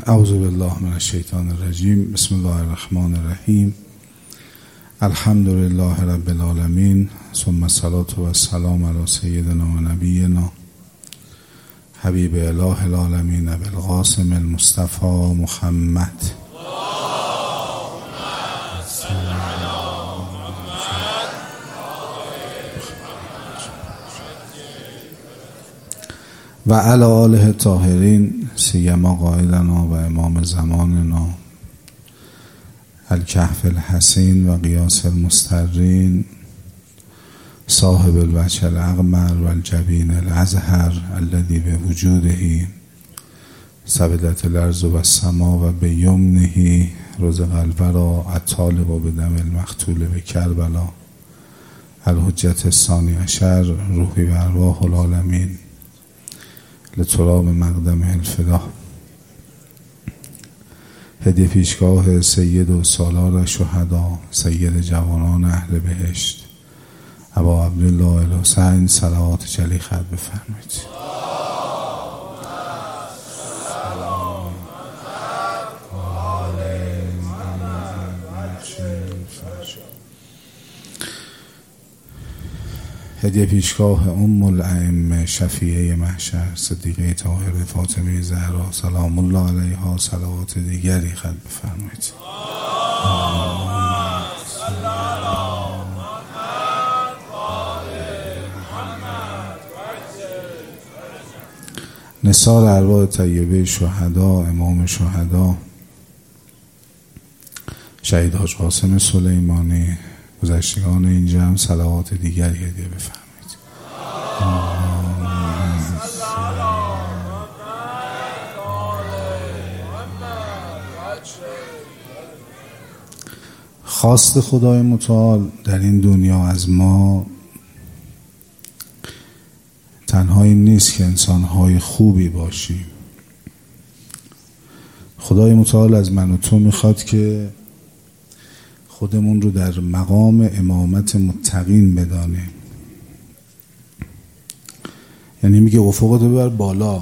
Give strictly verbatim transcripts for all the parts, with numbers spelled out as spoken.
اعوذ بالله من الشیطان الرجیم. بسم الله الرحمن الرحیم. الحمد لله رب العالمین، ثم الصلاة و السلام علی سیدنا و نبینا حبیب اله العالمین ابی القاسم المصطفى محمد. و علی آله الطاهرین، سیما قائدنا و امام زماننا الکهف الحسین و قیاس المسترین صاحب الوجه الاغمر و الجبین الازهر الذی به وجوده سبدت الارض و السما و به یمنه رزق الورا الطالب و بدم المقتول به کربلا الحجت الثانی عشر روحی و ارواح العالمین لتراب مقدم الفدا. هدیه پیشگاه سید و سالار شهدا، سید جوانان اهل بهشت ابا عبدالله الحسین، صلوات جلی خط بفرمایید. هدیه پیشگاه ام الائمه شفیعه محشر صدیقه طاهره فاطمه زهرا سلام الله علیها، صلوات دیگری خط بفرمایید. نثار ارواح طیبه شهدا، امام شهدا شهید حاج قاسم سلیمانی، گذشتگان این جمع صلوات دیگری هدیه بفرمایید. خواست خدای متعال در این دنیا از ما تنها این نیست که انسان‌های خوبی باشیم. خدای متعال از من و تو میخواد که خودمون رو در مقام امامت متقین بدانیم. یعنی میگه افقتو ببر بالا،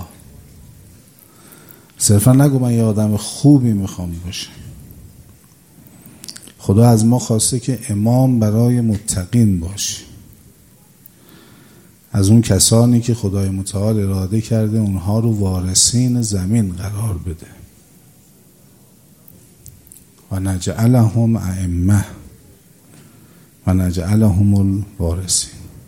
صرفا نگو من یه آدم خوبی میخوام باشه. خدا از ما خواسته که امام برای متقین باشی، از اون کسانی که خدای متعال اراده کرده اونها رو وارثین زمین قرار بده. و نجعلهم ائمه و نجعلهم الوارثین.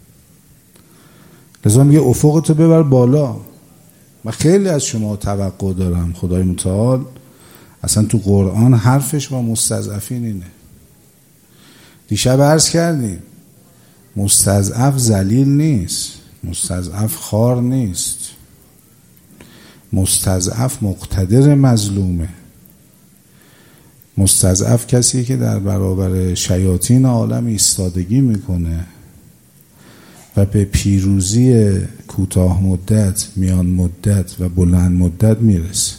لذا میگه افقتو ببر بالا. من خیلی از شما توقع دارم. خدای متعال اصلا تو قرآن حرفش با مستضعفین اینه. دیشب عرض کردیم مستضعف ذلیل نیست، مستضعف خوار نیست، مستضعف مقتدر مظلومه. مستضعف کسیه که در برابر شیاطین عالم ایستادگی میکنه و به پیروزی کوتاه مدت، میان مدت و بلند مدت میرسه.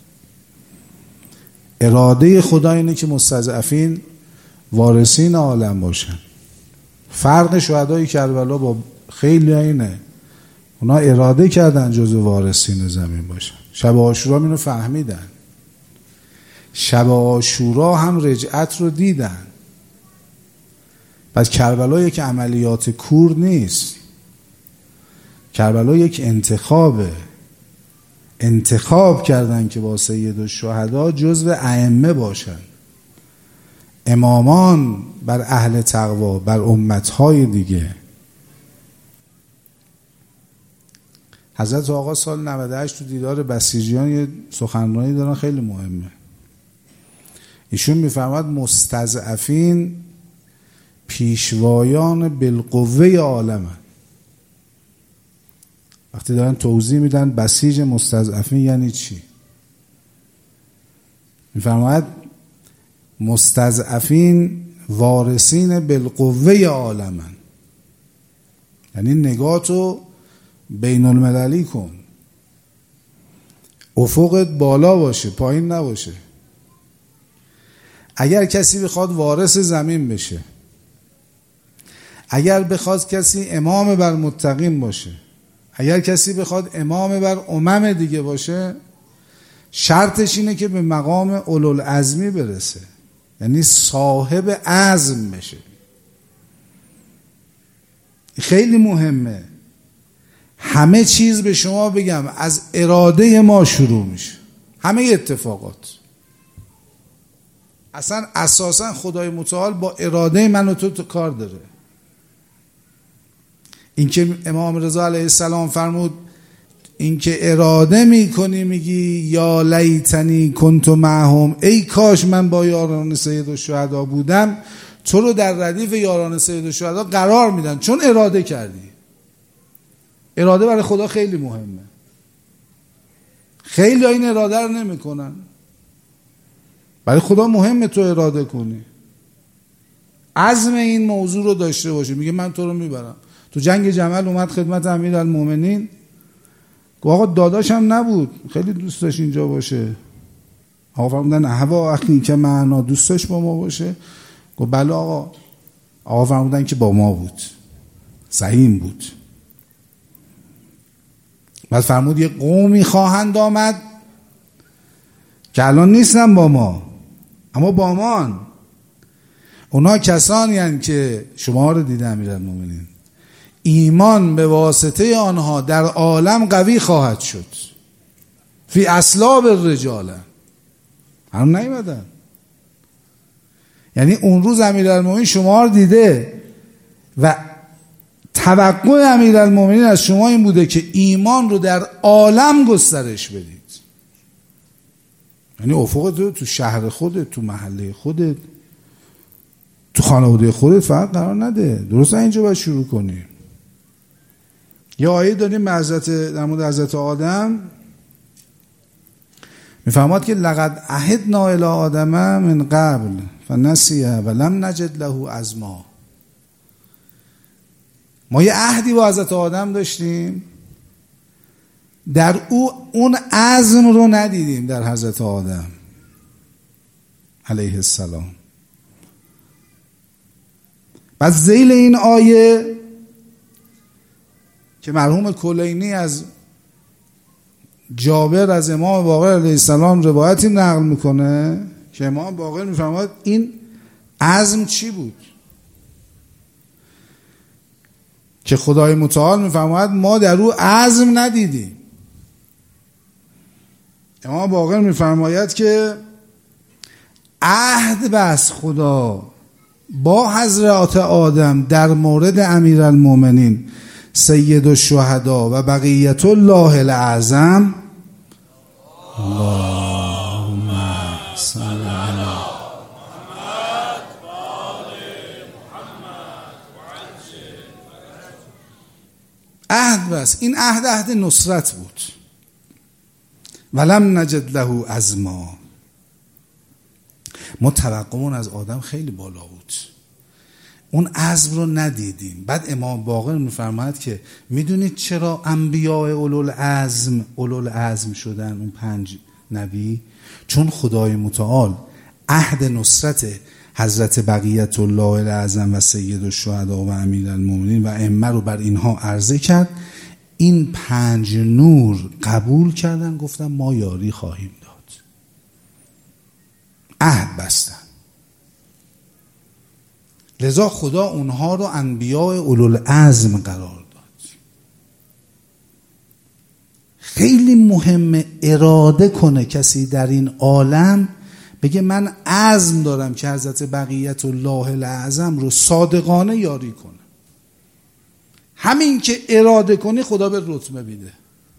اراده خدا اینه که مستضعفین وارثین عالم باشن. فرق شهدای کربلا با خیلی اینه، اونا اراده کردن جزو وارثین زمین باشن. شب عاشورا اینو فهمیدن. شب عاشورا هم رجعت رو دیدن. پس کربلا یک عملیات کور نیست. کربلا یک انتخابه. انتخاب کردن که با سید الشهدا جزو ائمه باشن، امامان بر اهل تقوا، بر امتهای دیگه. حضرت آقا سال نود و هشت تو دیدار بسیجیان یه سخنرانی دارن خیلی مهمه. ایشون میفرماد مستضعفین پیشوایان بالقوه عالمن. وقتی دارن توضیح میدن بسیج مستضعفین یعنی چی، میفرماد مستضعفین وارثین بالقوه عالمن. یعنی نگاتو بین المللی کن، افقت بالا باشه، پایین نباشه. اگر کسی بخواد وارث زمین بشه، اگر بخواد کسی امام بر متقین باشه، اگر کسی بخواد امام بر امم دیگه باشه، شرطش اینه که به مقام اولوالعزمی برسه، یعنی صاحب عزم بشه. خیلی مهمه. همه چیز به شما بگم از اراده ما شروع میشه، همه اتفاقات. اصلا اساسا خدای متعال با اراده من و تو تو کار داره. اینکه امام رضا علیه السلام فرمود اینکه اراده میکنی میگی یا لیتنی کنت معهم، ای کاش من با یاران سید الشهدا بودم، تو رو در ردیف یاران سید الشهدا قرار میدن، چون اراده کردی. اراده برای خدا خیلی مهمه. خیلی این اراده رو نمیکنن. برای خدا مهمه تو اراده کنی، عزم این موضوع رو داشته باشی. میگه من تو رو میبرم. تو جنگ جمل اومد خدمت امیرالمومنین، گفت آقا داداشم نبود، خیلی دوست داشت اینجا باشه. آقا فرمودن هوا اخی که معنا دوست داشت با ما باشه؟ گفت بله آقا. آقا فرمودن که با ما بود، سهیم بود. بعد فرمود یه قومی خواهند آمد که الان نیستن با ما، اما با مان. اونا کسانی هستند که شما رو دیده امیرالمومنین، ایمان به واسطه آنها در عالم قوی خواهد شد. فی اصلاب الرجال هم نیومدن. یعنی اون روز امیرالمومنین شما رو دیده و توقع امیرالمومنین از شما این بوده که ایمان رو در عالم گسترش بدید. یعنی افق تو تو شهر خودت، تو محله خودت، تو خانواده خودت فقط قرار نده. درست اینجا باید شروع کنی. یه آیه داریم به حضرت در مورد حضرت آدم میفهمد که لقد عهدنا الی آدم من قبل فنسیه و لم نجد له عزما. ما یه عهدی با حضرت آدم داشتیم، در او اون عزم رو ندیدیم در حضرت آدم علیه السلام. بعد ذیل این آیه که مرحوم کلینی از جابر از امام باقر علیه السلام روایتی نقل میکنه که امام باقر میفرماید این عزم چی بود، که خدای متعال میفرماید ما در او عزم ندیدیم. امام باقر میفرماید که عهد بست خدا با حضرت آدم در مورد امیرالمومنین سید الشهدا و بقیت الله الاعظم اللهم صل علی محمد و آل محمد عهد بس. این عهد عهد نصرت بود. ولم نجد له عزما. ما توقعمون از آدم خیلی بالا بود، اون عزم رو ندیدیم. بعد امام باقر میفرماید که میدونید چرا انبیاء اولوالعزم اولوالعزم شدن اون پنج نبی؟ چون خدای متعال عهد نصرت حضرت بقیت الله الاعظم و سید الشهدا و امیرالمومنین و ائمه رو بر اینها عرضه کرد. این پنج نور قبول کردن، گفتن ما یاری خواهیم داد. عهد بستن. لذا خدا اونها رو انبیاء اولوالعزم قرار داد. خیلی مهمه اراده کنه کسی در این عالم، بگه من عزم دارم که حضرت بقیت الله الاعظم رو صادقانه یاری کنه. همین که اراده کنی خدا به رتبه میده.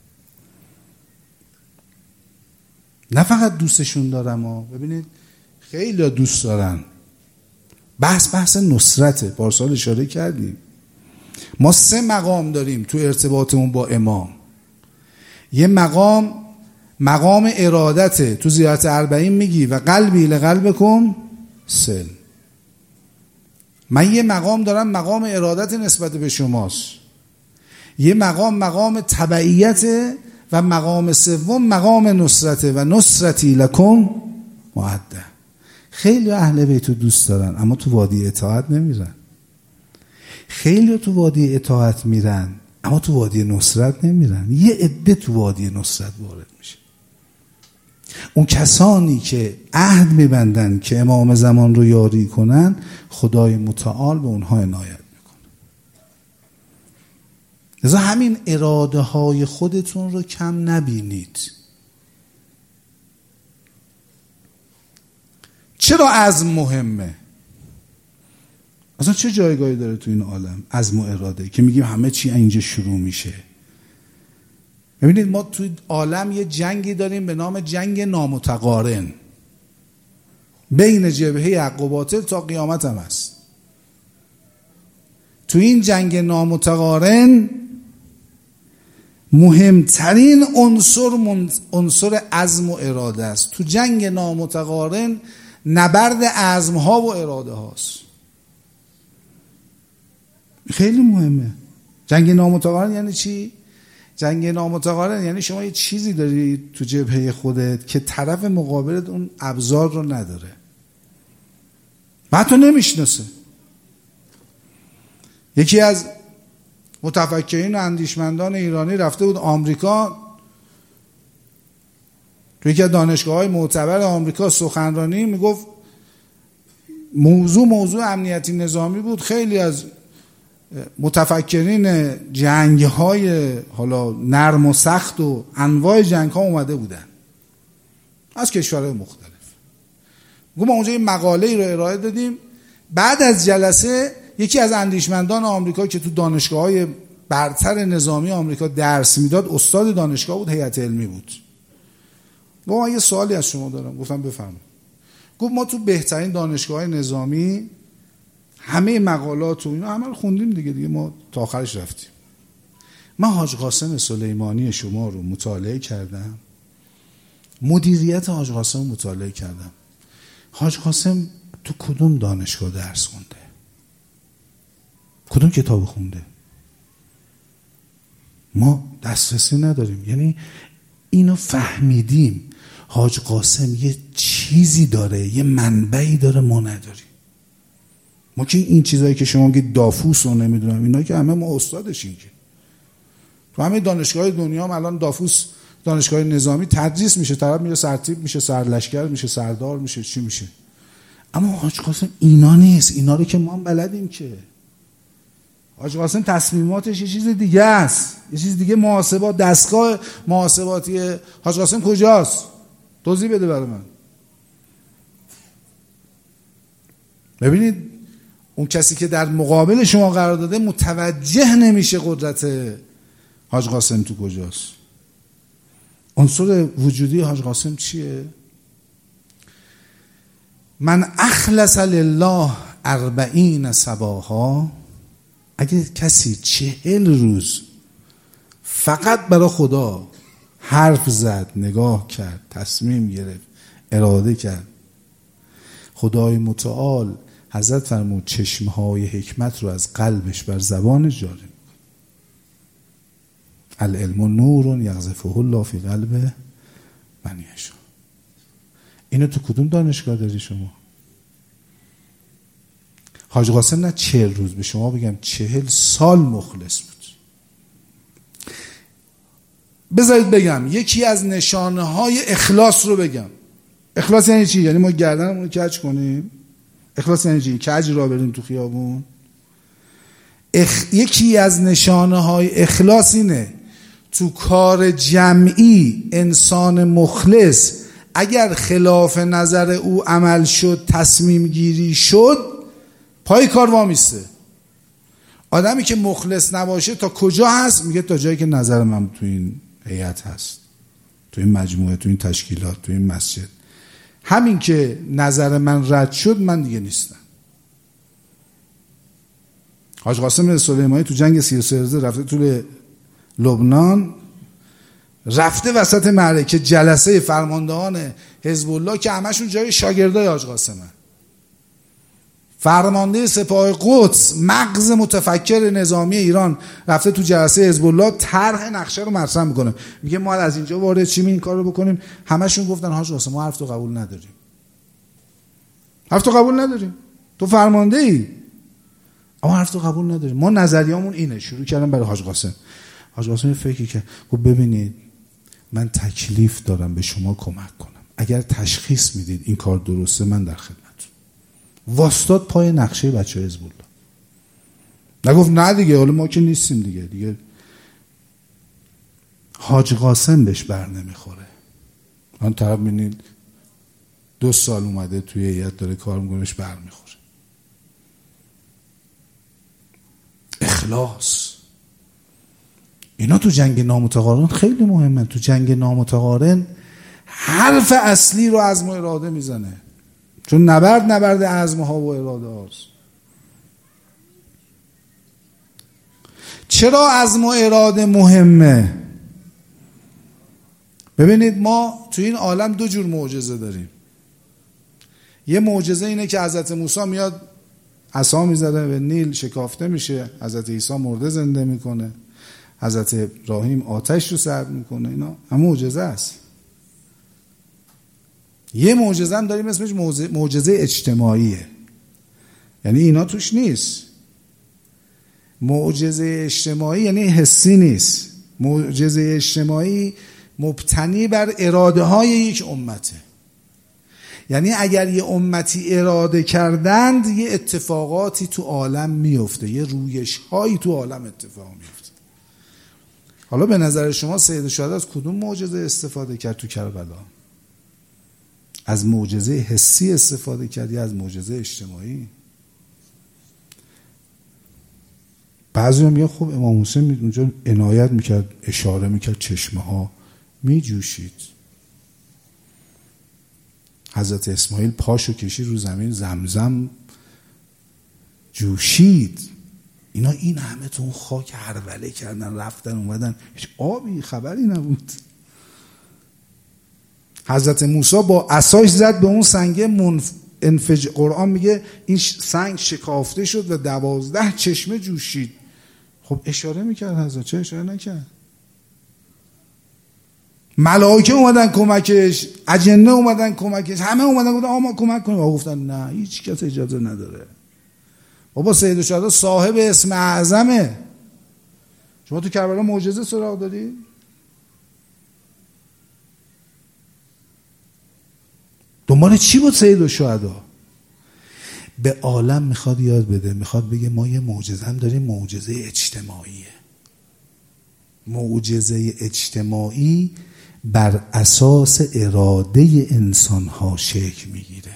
نه فقط دوستشون دارم ها. ببینید خیلی دوست دارن. بحث بحث نصرته. پارسال اشاره کردیم ما سه مقام داریم تو ارتباطمون با امام. یه مقام مقام ارادته، تو زیارت اربعین میگی و قلبی لقلبکم سل. من یه مقام دارم، مقام ارادت نسبت به شماست. یه مقام مقام تبعیت و مقام سوم مقام نصرته و نصرتی لکم معده. خیلی اهل بیت دوست دارن اما تو وادی اطاعت نمیرن. خیلی تو وادی اطاعت میرن اما تو وادی نصرت نمیرن. یه عده تو وادی نصرت وارد میشه. اون کسانی که عهد میبندن که امام زمان رو یاری کنن، خدای متعال به اونها عنایت میکنه. لذا همین اراده های خودتون رو کم نبینید. چرا عزم مهمه؟ اصلا چه جایگاهی داره تو این عالم عزم و اراده که میگیم همه چی اینجا شروع میشه؟ ببینید ما تو عالم یه جنگی داریم به نام جنگ نامتقارن بین جبهه حق و باطل تا قیامت هم هست. تو این جنگ نامتقارن مهمترین عنصر عنصر عزم و اراده است. تو جنگ نامتقارن نبرد عزم ها و اراده هاست. خیلی مهمه. جنگ نامتقارن یعنی چی؟ جنگ نامتقارن یعنی شما یه چیزی داری تو جبهه خودت که طرف مقابلت اون ابزار رو نداره، بعد تو نمیشناسه. یکی از متفکرین و اندیشمندان ایرانی رفته بود آمریکا، تو یکی از دانشگاه‌های معتبر آمریکا سخنرانی میگفت. موضوع موضوع امنیتی نظامی بود. خیلی از متفکرین جنگ‌های حالا نرم و سخت و انواع جنگ‌ها اومده بودن از کشورهای مختلف. ما اونجا یه مقاله‌ای رو ارائه دادیم. بعد از جلسه یکی از اندیشمندان آمریکا که تو دانشگاه‌های برتر نظامی آمریکا درس میداد، استاد دانشگاه بود، هیئت علمی بود. گفت من یه سوالی از شما دارم. گفتم بفرمایید. گفت ما تو بهترین دانشگاه‌های نظامی همه مقالات و اینا همه رو خوندیم دیگه دیگه ما تا آخرش رفتیم. من حاج قاسم سلیمانی شما رو مطالعه کردم، مدیریت حاج قاسم مطالعه کردم. حاج قاسم تو کدوم دانشگاه درس خونده؟ کدوم کتاب خونده؟ ما دسترسی نداریم. یعنی اینو فهمیدیم حاج قاسم یه چیزی داره، یه منبعی داره ما نداریم. ما که این چیزایی که شما میگید دافوس رو نمیدونم اینا که همه ما استادشیم. که تو همه دانشگاه دنیا هم الان دافوس دانشگاه نظامی تدریس میشه، طرف میره سرتیپ میشه، سرلشکر میشه، سردار میشه، چی میشه. اما حاج قاسم اینا نیست. اینا رو که ما هم بلدیم. که حاج قاسم تصمیماتش یه چیز دیگه است، یه چیز دیگه. محاسبات، دستگاه محاسباتی حاج قاسم کجاست؟ توضیح بده برای من. ببینید اون کسی که در مقابل شما قرار داده متوجه نمیشه قدرت حاج قاسم تو کجاست. عنصر وجودی حاج قاسم چیه؟ من اخلص لله اربعین صباحا، اگه کسی چهل روز فقط برای خدا حرف زد، نگاه کرد، تصمیم گرفت، اراده کرد، خدای متعال حضرت فرمود چشمهای حکمت رو از قلبش بر زبانش جاری میکنه. العلم نور یقذفه الله فی قلب من یشاء. اینو تو کدوم دانشگاه داری شما؟ حاج قاسم نه چهل روز، به شما بگم چهل سال مخلص بود. بذارید بگم یکی از نشانه های اخلاص رو بگم. اخلاص یعنی چی؟ یعنی ما گردنمون رو کج کنیم. اخلاص یعنی چی؟ کج را بریم تو خیابون. اخ... یکی از نشانه های اخلاص اینه تو کار جمعی انسان مخلص اگر خلاف نظر او عمل شد، تصمیم گیری شد، پای کار وامیسته. آدمی که مخلص نباشه تا کجا هست؟ میگه تا جایی که نظر من تو این هیئت هست، تو این مجموعه، تو این تشکیلات، تو این مسجد. همین که نظر من رد شد من دیگه نیستم. حاج قاسم سلیمانی تو جنگ سی و سه روزه رفته تو لبنان، رفته وسط معرکه جلسه فرماندهان حزب الله که همشون جای شاگردای حاج قاسمه. فرمانده سپاه قدس، مغز متفکر نظامی ایران، رفته تو جلسه حزب الله طرح نقشه رو مطرح میکنه. میگه ما از اینجا وارد چی می این کارو بکنیم؟ همشون گفتن حاج قاسم ما حرف تو قبول نداریم. حرف تو قبول نداریم. تو فرمانده ای. اما حرف تو قبول نداریم. ما نظریامون اینه. شروع کردم برای حاج قاسم. حاج قاسم فکری که گفت ببینید من تکلیف دارم به شما کمک کنم. اگر تشخیص میدید این کار درسته، من در خدمتتون. واسطاد پای نقشه بچه حزب الله. نگفت نه دیگه حالا ما که نیستیم دیگه دیگه حاج قاسم بهش بر نمیخوره. آن طرف میبینید دو سال اومده توی هیئت داره کار میکنه، بهش بر میخوره. اخلاص اینا تو جنگ نامتقارن خیلی مهمه. تو جنگ نامتقارن حرف اصلی رو عزم و اراده میزنه، چون نبرد نبرد عزم ها و اراده هاست. چرا عزم و اراده مهمه؟ ببینید ما تو این عالم دو جور معجزه داریم. یه معجزه اینه که حضرت موسی میاد عصا میزنه به نیل شکافته میشه، حضرت عیسی مرده زنده میکنه، حضرت ابراهیم آتش رو سرد میکنه. اینا هم معجزه است. یه معجزه هم داریم اسمش معجزه اجتماعیه، یعنی اینا توش نیست. معجزه اجتماعی یعنی حسی نیست. معجزه اجتماعی مبتنی بر اراده های یک امته. یعنی اگر یه امتی اراده کردند یه اتفاقاتی تو عالم میفته، یه رویش هایی تو عالم اتفاق میفته. حالا به نظر شما سید الشهدا از کدوم معجزه استفاده کرد تو کربلا؟ از معجزه حسی استفاده کرد یا از معجزه اجتماعی؟ بعضی هم میگن خب امام حسین اونجا عنایت میکرد، اشاره میکرد، چشمه ها میجوشید. حضرت اسماعیل پاشو کشید رو زمین، زمزم جوشید. اینا این همه تو اون خاک هروله کردن، رفتن اومدن، هیچ آبی خبری نبود. حضرت موسی با عصاش زد به اون سنگ منف... انفج... قرآن میگه این سنگ شکافته شد و دوازده چشمه جوشید. خب اشاره میکرد حضرت، چه اشاره نکرد؟ ملائکه اومدن کمکش، اجنه اومدن کمکش، همه اومدن گفتن آقا ما کمک کنیم. آقا گفتن نه، هیچ کس اجازه نداره. بابا سید الشهدا صاحب اسم اعظمه. شما تو کربلا معجزه سراغ داری؟ دنبال چی بود سید الشهدا؟ به عالم میخواد یاد بده، میخواد بگه ما یه معجزه هم داریم، معجزه اجتماعیه. معجزه اجتماعی بر اساس اراده انسان ها شکل میگیره.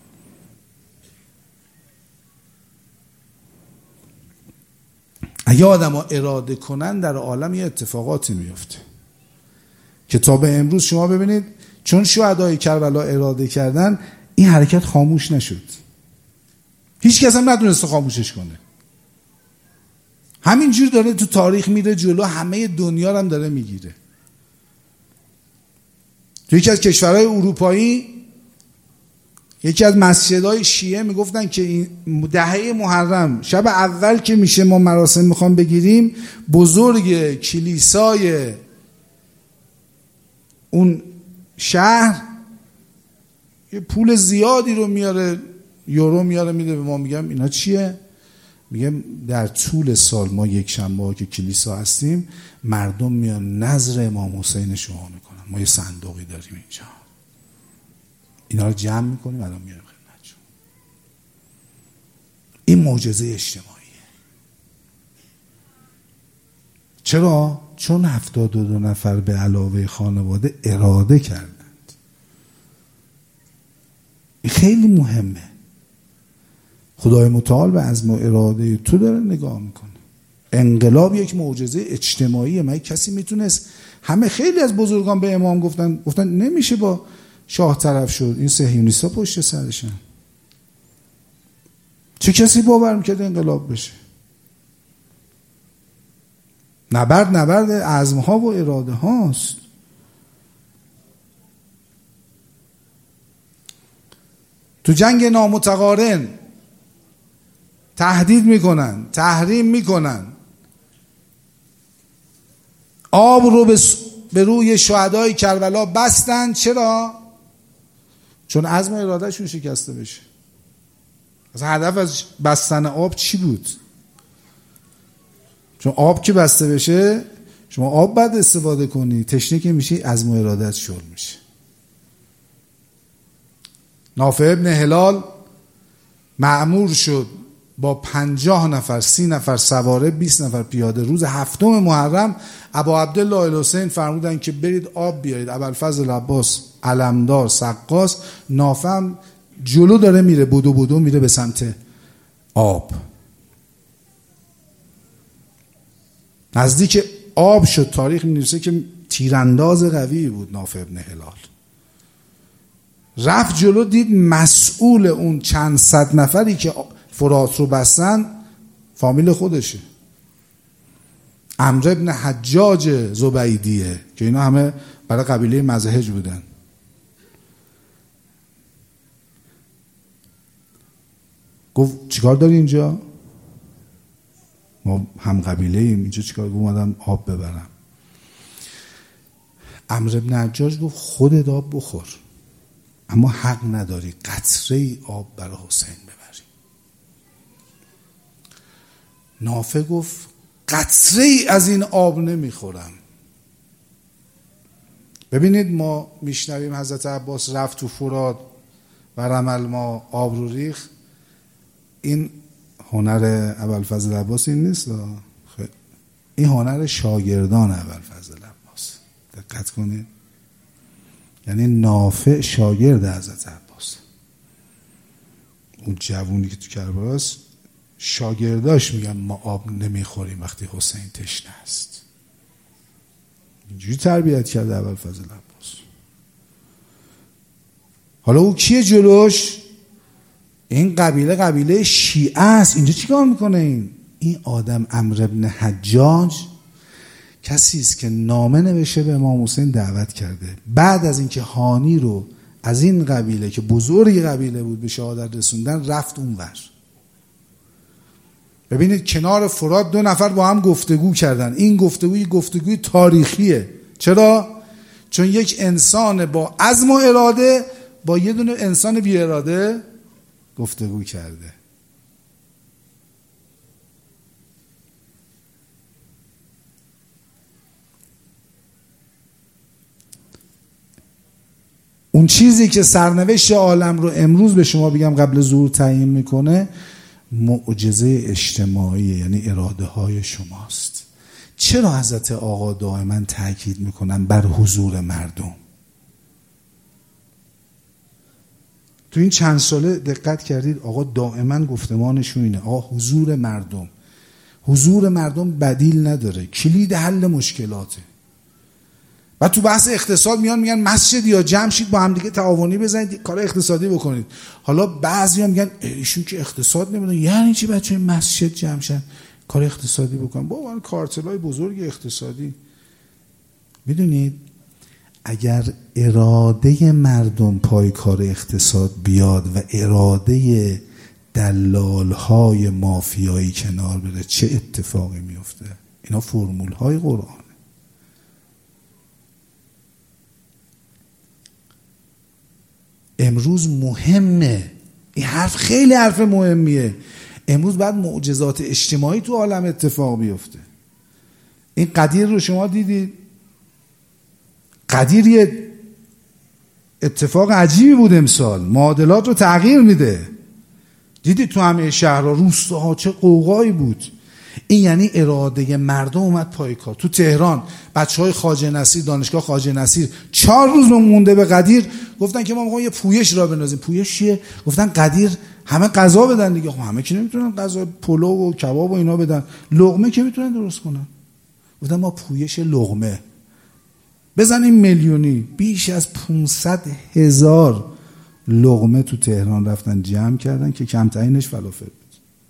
اگه آدم ها اراده کنن در عالم یه اتفاقاتی میفته که تا به امروز شما ببینید چون شهدای کربلا اراده کردن این حرکت خاموش نشد. هیچ کس هم ندونست خاموشش کنه. همینجور داره تو تاریخ میره جلو، همه دنیا رو هم داره میگیره. تو یکی از کشورهای اروپایی یکی از مسجدهای شیعه میگفتن که این دهه محرم شب اول که میشه ما مراسم میخوام بگیریم، بزرگ کلیسای اون شهر یه پول زیادی رو میاره، یورو میاره میده به ما. میگم اینا چیه؟ میگم در طول سال ما یک شنبه ها که کلیسا هستیم مردم میان نذر امام حسین شما میکنن، ما یه صندوقی داریم اینجا، اینا رو جمع میکنیم الان میاریم خدمتشون. این معجزه اجتماعیه. چرا؟ چون هفتاد و دو نفر به علاوه خانواده اراده کردند. این خیلی مهمه. خدای متعال به عزم و اراده تو داره نگاه میکنه. انقلاب یک معجزه اجتماعیه. من کسی میتونست، همه خیلی از بزرگان به امام گفتن گفتن نمیشه با شاه طرف شد، این صهیونیستا پشت سرشن. چه کسی باور میکرد انقلاب بشه؟ نبرد نبرد عزم ها و اراده هاست. تو جنگ نامتقارن تهدید میکنن، تحریم میکنن، آب رو به, س... به روی شهدای کربلا بستن. چرا؟ چون عزم و ارادهشون شکسته بشه. اصلا هدف از بستن آب چی بود؟ چون آب که بسته بشه شما آب بعد استفاده کنی، تشنه که میشی عزم و ارادت شل میشه. نافع ابن هلال مأمور شد با پنجاه نفر، سی نفر سواره، بیست نفر پیاده. روز هفتم محرم ابا عبدالله الحسین فرمودن که برید آب بیارید. ابوالفضل عباس علمدار سقاس، نافع جلو داره میره، بدو بدو میره به سمت آب. نزدیک آب شد. تاریخ می‌نویسه که تیرانداز قوی بود نافع ابن هلال. رفت جلو، دید مسئول اون چند صد نفری که فرات رو بستن فامیل خودشه، عمرو ابن حجاج زبیدیه که اینا همه برای قبیله مزهج بودن. گفت چیکار داری اینجا؟ ما هم قبیله ایم، اینجا چیکار؟ اومدم آب ببرم. عمرو ابن حجاج گفت خودت آب بخور، اما حق نداری قطره ای آب برای حسین ببری. نافع گفت قطره ای از این آب نمیخورم. ببینید ما میشنویم حضرت عباس رفت تو فرات و رمل ما آب رو ریخ. این هنر ابوالفضل عباس این نیست، این هنر شاگردان ابوالفضل عباس. دقت کنید، یعنی نافع شاگرد حضرت عباس. اون جوونی که تو کربلاست شاگرداش میگن ما آب نمیخوریم وقتی حسین تشنه است. اینجوری تربیت کرده ابوالفضل عباس. حالا او کیه جلوش؟ این قبیله قبیله شیعه است. اینجا چیکار میکنه این؟ این آدم عمرو ابن حجاج کسی است که نامه نوشته به امام حسین دعوت کرده. بعد از اینکه هانی رو از این قبیله که بزرگ قبیله بود به شهادت رسوندن، رفت اونور. ببینید کنار فرات دو نفر با هم گفتگو کردن. این گفتگوی گفتگوی تاریخیه. چرا؟ چون یک انسان با عزم و اراده با یه دونه انسان بی اراده گفتگو کرده. اون چیزی که سرنوشت عالم رو امروز به شما بگم قبل ظهور تعیین میکنه معجزه اجتماعی، یعنی اراده های شماست. چرا حضرت آقا دائما تاکید میکنن بر حضور مردم؟ تو این چند ساله دقت کردید آقا دائما گفتمانشون اینه، آقا حضور مردم. حضور مردم بدیل نداره، کلید حل مشکلاته. و تو بحث اقتصاد میان میگن مسجد یا جمع شید با هم دیگه تعاونی بزنید کار اقتصادی بکنید. حالا بعضیا میگن ایشون که اقتصاد نمیدونه، یعنی چی بچه مسجد جمع شن کار اقتصادی بکنن؟ با اون کارتلای بزرگ اقتصادی. میدونید اگر اراده مردم پای کار اقتصاد بیاد و اراده دلالهای مافیایی کنار بره، چه اتفاقی میفته؟ اینا فرمول های قرآن. امروز مهمه، این حرف خیلی حرف مهمیه. امروز باید معجزات اجتماعی تو عالم اتفاق بیفته. این قدیر رو شما دیدید؟ قدیر یه اتفاق عجیبی بود امسال، معادلات رو تغییر میده. دیدید تو همه شهرها روستاها چه قوقایی بود. این یعنی اراده مردم اومد پای کار. تو تهران بچهای خواجه نصیر، دانشگاه خواجه نصیر چهار روز مونده به قدیر، گفتن که ما میخوایم یه پویش را بندازیم. پویش چیه؟ گفتن قدیر همه غذا بدن دیگه. خب همه که نمیتونن غذا پلو و کباب و اینا بدن، لقمه که میتونن درست کنن. گفتن ما پویش لقمه بزنیم میلیونی. بیش از پانصد هزار لقمه تو تهران رفتن جمع کردن که کمترینش فلافل بود.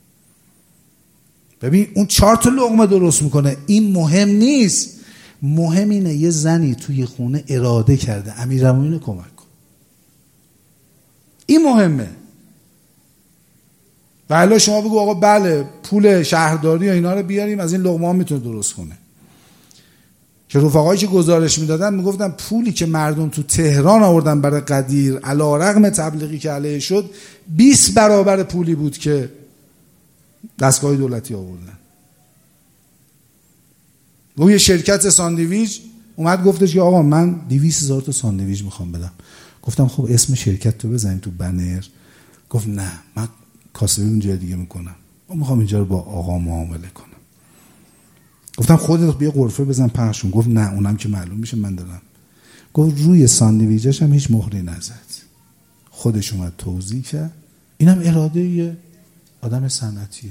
ببین اون چهار تا لقمه درست میکنه. این مهم نیست، مهم اینه یه زنی توی خونه اراده کرده امیرالمومنین کمک کن. این مهمه. و حالا شما بگو آقا بله پول شهرداری و اینا رو بیاریم از این لقمه ها میتونه درست کنه. که رفقایی که گزارش میدادن میگفتن پولی که مردم تو تهران آوردن برای قدیر علیرغم تبلیغی که علیه شد بیست برابر پولی بود که دستگاه دولتی آوردن. روی شرکت ساندویچ اومد گفتش که آقا من دویست هزار تا ساندویچ میخوام بدم. گفتم خب اسم شرکت تو بزنیم تو بنر. گفت نه من کاسبی اون جای دیگه میکنم، من میخوام اینجا رو با آقا معامله کنم. گفتم خودت بیا غرفه بزن پخشون. گفت نه اونم که معلوم میشه من دارم. گفت روی ساندویچش هم هیچ مهری نزد، خودش اومد توضیح کرد. اینم اراده یه آدم صنعتیه.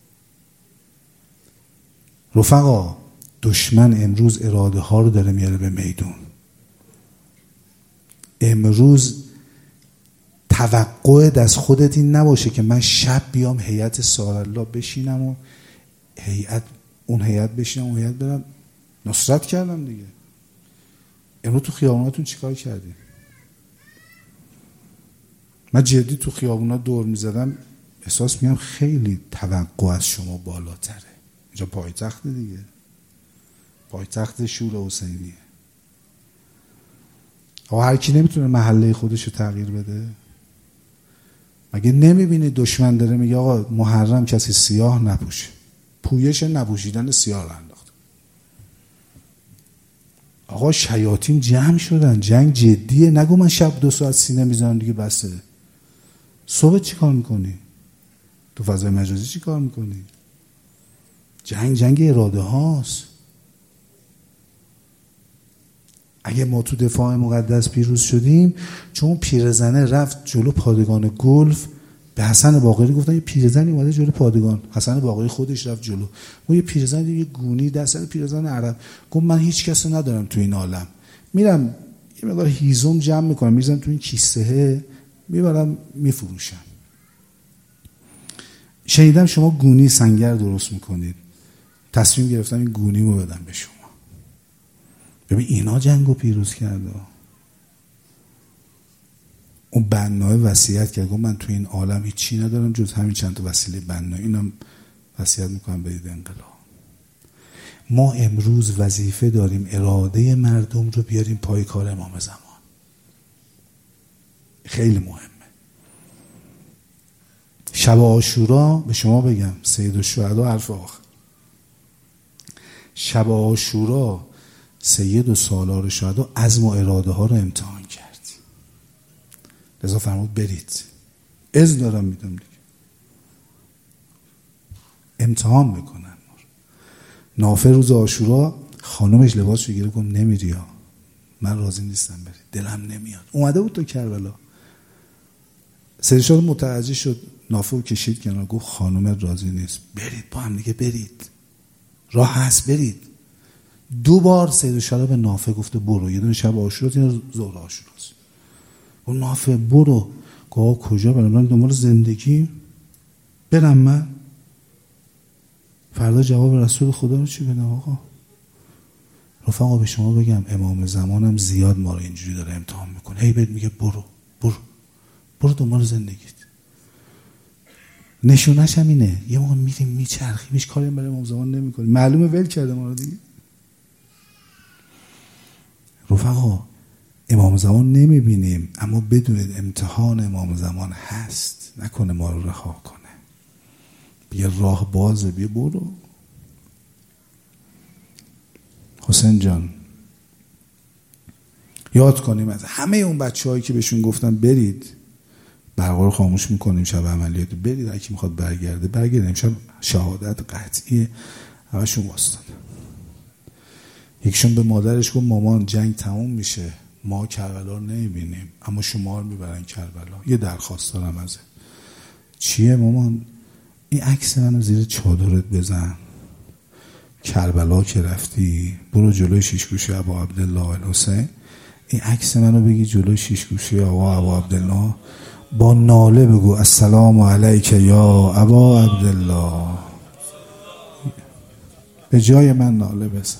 رفقا دشمن امروز اراده ها رو داره میاره به میدون. امروز توقعت از خودت این نباشه که من شب بیام هیئت سارالله بشینم و هیئت اون هیئت بشینم اون هیئت برم. نصرت کردم دیگه. امروز تو خیابوناتون چیکار کردیم؟ من جدی تو خیابونا دور میزدم احساس میگم خیلی توقع از شما بالاتره. اینجا پایتخت دیگه، پایتخت شور حسینیه. آقا هر کی نمیتونه محله خودش رو تغییر بده؟ مگه نمیبینی دشمن داره میگه آقا محرم کسی سیاه نپوشه، پویش نپوشیدن سیاه رو انداخت. آقا شیاطین جمع شدن، جنگ جدیه. نگو من شب دو ساعت سینه میزنم دیگه بسه. صبح چی کار میکنی؟ تو فضای مجازی چی کار میکنی؟ جنگ جنگ اراده هاست. اگه ما تو دفاع مقدس پیروز شدیم چون پیرزنه رفت جلو پادگان گلف، به حسن باقری گفتن یه پیرزنی اومده جلو پادگان. حسن باقری خودش رفت جلو. و یه پیرزن یه گونی دست پیرزن عرب گفت من هیچ کس رو ندارم تو این عالم، میرم یه مقدار هیزم جمع میکنم میذارم تو این کیسه میبرم میفروشم. شنیدم شما گونی سنگر درست میکنید، تصمیم گرفتم این گونی رو بدم به شما. ببین اینا جنگو پیروز کرده. اون بنای وصیت کرد گفت من تو این عالم هیچی ندارم جز همین چند تا وسیله بنایی، اینم وصیت میکنم بدید انقلاب. ما امروز وظیفه داریم اراده مردم رو بیاریم پای کار امام زمان. خیلی مهمه. شب عاشورا به شما بگم سید الشهدا حرف آخر. شب عاشورا سید و سالار شهدا عزم و اراده ها رو امتحان کرد. لذا فرمود برید. اذن دارم میدم دیگه. امتحان میکنن. نافع روز عاشورا خانومش لباسش رو گرفت گفت نمیری ها، من راضی نیستم بری، دلم نمیاد. اومده بود تو کربلا. سرشاد متوجه شد، نافع رو کشید کنار گفت خانوم راضی نیست، برید با هم دیگه برید، راه هست برید. دو بار سید الشهدا به نافع گفته برو، یه دونه شب عاشوراست یه ظهر عاشوراست. اون نافع برو. گفت کجا برم؟ من دنبال زندگی برم. من فردا جواب رسول خدا رو چی بدم؟ آقا رفقا به شما بگم امام زمانم زیاد ما رو اینجوری داره امتحان میکنه. هی بهت میگه برو برو برو دنبال زندگیت. نشونش هم اینه یه موقع میریم میچرخیم هیچ کاری برای امام زمان نمیکنیم. معلومه ول کرده ما رو دیگه. رفقا امام زمان نمیبینیم اما بدونید امتحان امام زمان هست. نکنه ما رو رها کنه. بیا راه بازه، بیا برو. حسین جان یاد کنیم از همه اون بچه هایی که بهشون گفتن برید، برقا رو خاموش میکنیم شب عملیات برید، هر کی میخواد برگرده برگرده. امشب شهادت قطعیه همشون واسطن. یکشون به مادرش گفت مامان جنگ تموم میشه، ما کربلا رو نمیبینیم اما شما رو میبرن کربلا، یه درخواست دارم ازت. چیه مامان؟ این عکس منو زیر چادرت بزن، کربلا که رفتی برو جلوی شیشگوشی ابا عبدالله الحسین، این عکس منو بگی جلوی شیشگوشی آقا ابا عبدالله، با ناله بگو السلام علیک یا ابا عبدالله، به جای من ناله بزن.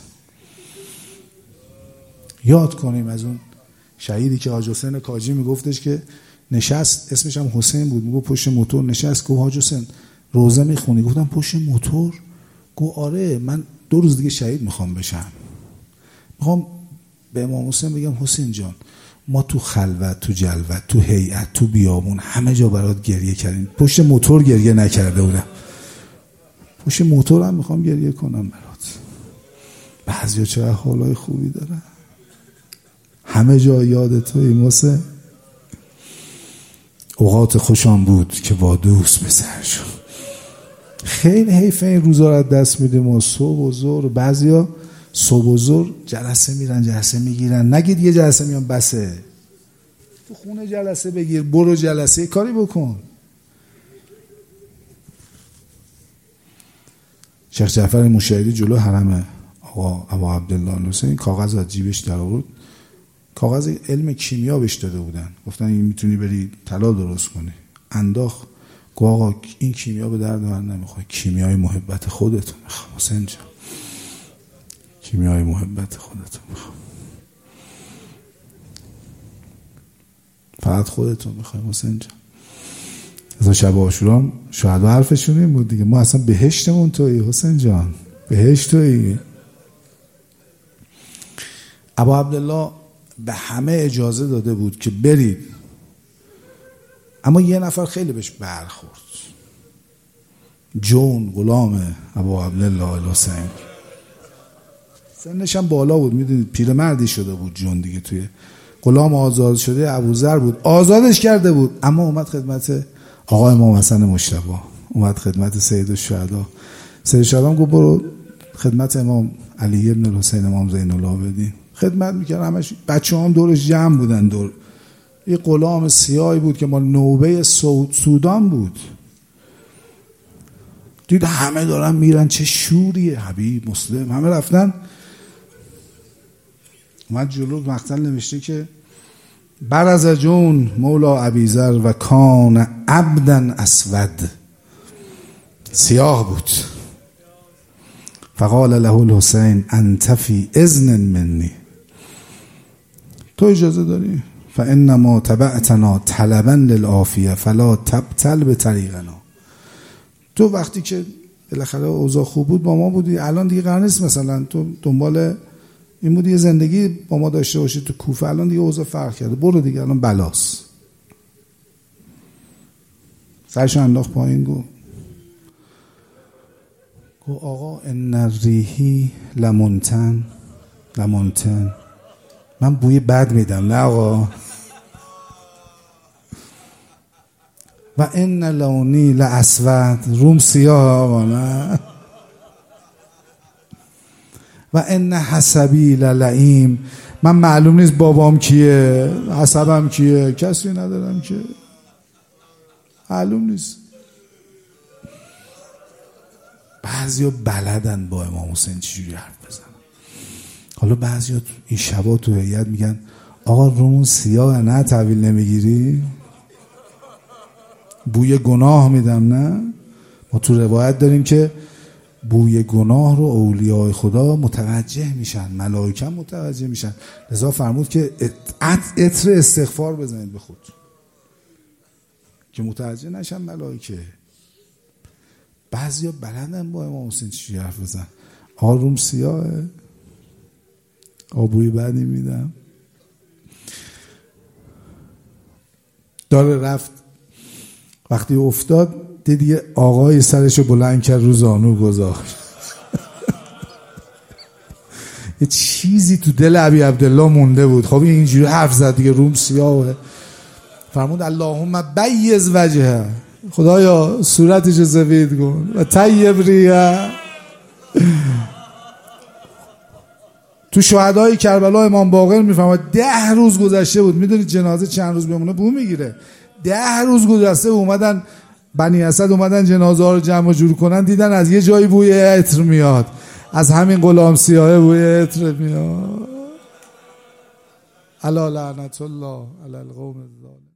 یاد کنیم از اون شهیدی که حاج حسین کاجی میگفتش که نشست، اسمش هم حسین بود، میگفت پشت موتور نشست. گفت حاج حسین روزه میخونی؟ گفتم پشت موتور. گفت آره من دو روز دیگه شهید میخوام بشم. میخوام به امام حسین بگم حسین جان ما تو خلوت، تو جلوت، تو هیئت، تو بیابون همه جا برات گریه کردیم، پشت موتور گریه نکرده بودم. پشت موتور هم میخوام گریه کنم برات. بعضیا چه حالای خوبی دارن. همه جا یاد توی حسین. اوقات خوشم بود که با دوست به سر شد. خیلی حیف این روزا رو دست میدیم و صبح و ظهر. بعضیا صبح و ظهر جلسه میرن جلسه میگیرن. نگید یه جلسه میان بسه، تو خونه جلسه بگیر، برو جلسه کاری بکن. شیخ جعفر مشاهدی جلو حرم آقا ابا عبدالله الحسین کاغذ از جیبش در آورد، کاغذ علم کیمیا بهش داده بودن، گفتن این میتونی بری طلا درست کنی. انداخت، گفت آقا این کیمیا به درد من نمیخوره، کیمیای محبت خودتون میخوام حسین جان، کیمیای محبت خودتون میخوام، فقط خودتون میخوایم حسین جان. از شب عاشورا شاید حرفشون این بود دیگه، ما اصلا بهشتمون تویی حسین جان، بهشت تویی. ابا عبدالله به همه اجازه داده بود که برید، اما یه نفر خیلی بهش برخورد، جون غلام ابا عبدالله الحسین، سنش هم بالا بود، میدونید پیرمردی شده بود جون دیگه، توی غلام آزاد شده ابوذر بود، آزادش کرده بود، اما اومد خدمت آقا امام حسن مجتبی، اومد خدمت سید الشهدا. سید الشهدا گفت برو خدمت امام علی ابن الحسین امام زین العابدین خدمت میکرد. همش بچه هم دورش جمع بودن دور. یه غلام سیاهی بود که مال نوبه سودان بود، دید همه دارن میرن، چه شوریه، حبیب مسلم، همه رفتن. اومد جلو مقتل نوشته که برز جون مولا ابیذر و کان عبدا اسود، سیاه بود. فقال له الحسین انت فی اذن منی، تو اجازه داری، فانما تبعتنا طلبا للعافیه فلا تبتل بطریقنا، تو وقتی که بالاخره اوضاع خوب بود با ما بودی، الان دیگه قرار نیست مثلا تو دنبال این بودی یه زندگی با ما داشته باشی تو کوفه، الان دیگه اوضاع فرق کرده، برو دیگه، الان بلاست. سرشو انداخت پایین، گو گو آقا ان الریحی لمنتن لمنتن، من بوی بد میدم نه آقا، و ان لونی لاسود، روم سیاه آقا نه، و ان حسبی للعیم، من معلوم نیست بابام کیه، حسبم کیه، کسی ندارم که معلوم نیست. بعضیا بلدن با امام حسین چجوری حرف بزنن. حالا بعضیا این شبا تو هیئت میگن آقا رومون سیاه نه، تحویل نمیگیری؟ بوی گناه میدم نه؟ ما تو روایت داریم که بوی گناه رو اولیاء خدا متوجه میشن، ملائکه متوجه میشن، لذا فرمود که عطر استغفار بزنید به خود که متوجه نشن ملائکه. بعضیا بلندن با امام حسین چی حرف بزن، آقا روم سیاهه، آبوی بدی میدم، داره رفت. وقتی افتاد دیدی آقای سرشو بلند کرد رو زانو گذاشت. یه چیزی تو دل ابی عبدالله مونده بود. خب اینجوری حرف زد دیگه، روم سیاهه. فرمود اللهم بیض وجهه، خدایا صورتش سفید کن و طیب ریه. تو شهدای کربلا امام باقر میفهمه ده روز گذشته بود، میدونید جنازه چند روز بمونه بو میگیره، ده روز گذشته اومدن بنی اسد اومدن جنازه ها رو جمع و جور کنن، دیدن از یه جایی بوی عطر میاد، از همین غلام سیاه بوی عطر میاد. الا لعنت الله علی القوم الظالمین.